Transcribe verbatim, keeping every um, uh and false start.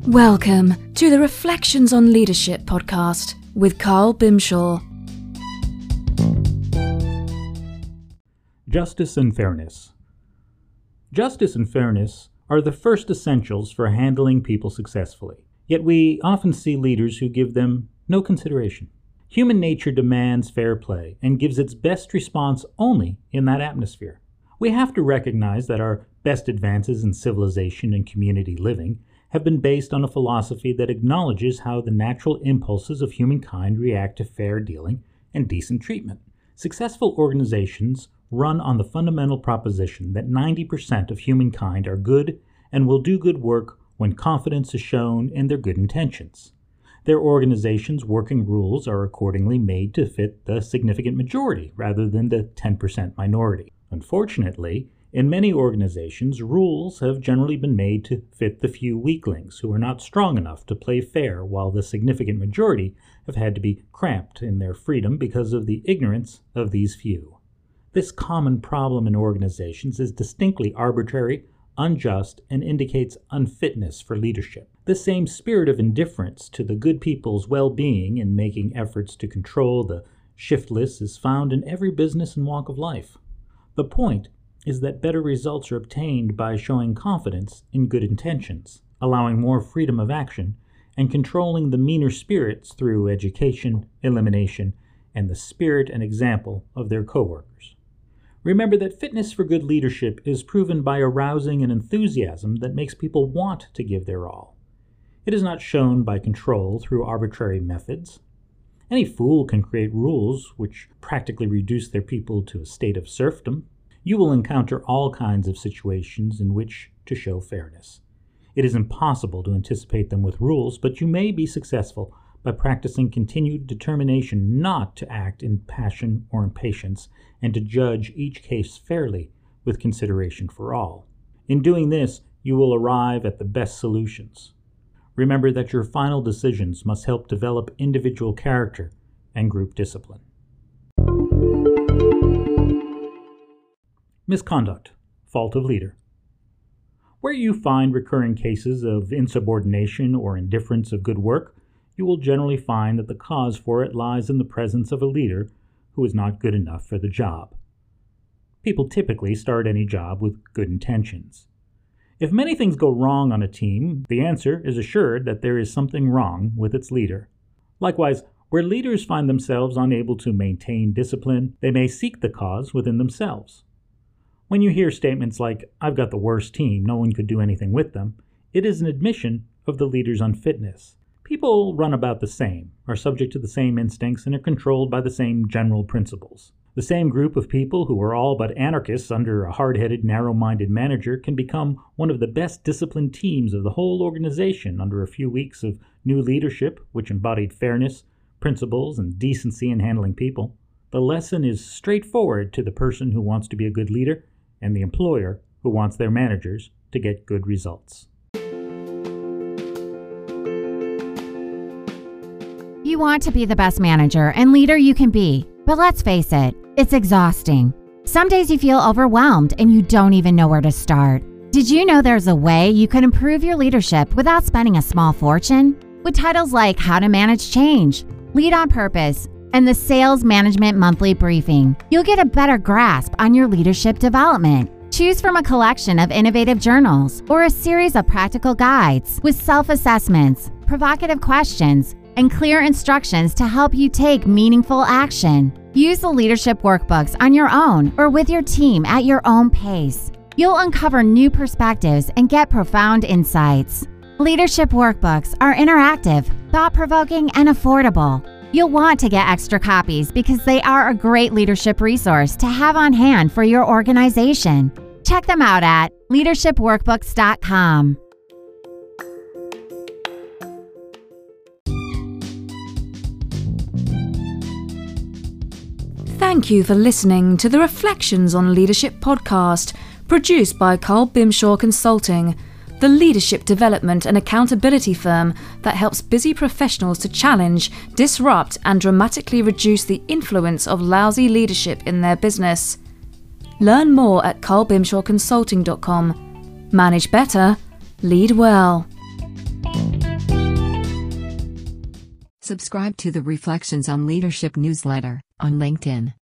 Welcome to the Reflections on Leadership podcast with Carl Bimshaw. Justice and fairness. Justice and fairness are the first essentials for handling people successfully, yet we often see leaders who give them no consideration. Human nature demands fair play and gives its best response only in that atmosphere. We have to recognize that our best advances in civilization and community living have been based on a philosophy that acknowledges how the natural impulses of humankind react to fair dealing and decent treatment. Successful organizations run on the fundamental proposition that ninety percent of humankind are good and will do good work when confidence is shown in their good intentions. Their organizations' working rules are accordingly made to fit the significant majority rather than the ten percent minority. Unfortunately, in many organizations, rules have generally been made to fit the few weaklings who are not strong enough to play fair, while the significant majority have had to be cramped in their freedom because of the ignorance of these few. This common problem in organizations is distinctly arbitrary, unjust, and indicates unfitness for leadership. The same spirit of indifference to the good people's well-being in making efforts to control the shiftless is found in every business and walk of life. The point is that better results are obtained by showing confidence in good intentions, allowing more freedom of action, and controlling the meaner spirits through education, elimination, and the spirit and example of their coworkers. Remember that fitness for good leadership is proven by arousing an enthusiasm that makes people want to give their all. It is not shown by control through arbitrary methods. Any fool can create rules which practically reduce their people to a state of serfdom. You will encounter all kinds of situations in which to show fairness. It is impossible to anticipate them with rules, but you may be successful by practicing continued determination not to act in passion or impatience and to judge each case fairly with consideration for all. In doing this, you will arrive at the best solutions. Remember that your final decisions must help develop individual character and group discipline. Misconduct, fault of leader. Where you find recurring cases of insubordination or indifference of good work, you will generally find that the cause for it lies in the presence of a leader who is not good enough for the job. People typically start any job with good intentions. If many things go wrong on a team, the answer is assured that there is something wrong with its leader. Likewise, where leaders find themselves unable to maintain discipline, they may seek the cause within themselves. When you hear statements like, "I've got the worst team, no one could do anything with them," it is an admission of the leader's unfitness. People run about the same, are subject to the same instincts, and are controlled by the same general principles. The same group of people who are all but anarchists under a hard-headed, narrow-minded manager can become one of the best disciplined teams of the whole organization under a few weeks of new leadership, which embodied fairness, principles, and decency in handling people. The lesson is straightforward to the person who wants to be a good leader and the employer who wants their managers to get good results. You want to be the best manager and leader you can be, but let's face it, it's exhausting. Some days you feel overwhelmed and you don't even know where to start. Did you know there's a way you can improve your leadership without spending a small fortune? With titles like How to Manage Change, Lead on Purpose, and the Sales Management Monthly Briefing, you'll get a better grasp on your leadership development. Choose from a collection of innovative journals or a series of practical guides with self-assessments, provocative questions, and clear instructions to help you take meaningful action. Use the leadership workbooks on your own or with your team at your own pace. You'll uncover new perspectives and get profound insights. Leadership workbooks are interactive, thought-provoking, and affordable. You'll want to get extra copies because they are a great leadership resource to have on hand for your organization. Check them out at leadership workbooks dot com. Thank you for listening to the Reflections on Leadership podcast, produced by Carl Bimshaw Consulting, the leadership development and accountability firm that helps busy professionals to challenge, disrupt, and dramatically reduce the influence of lousy leadership in their business. Learn more at carl bimshaw consulting dot com. Manage better, lead well. Subscribe to the Reflections on Leadership newsletter on LinkedIn.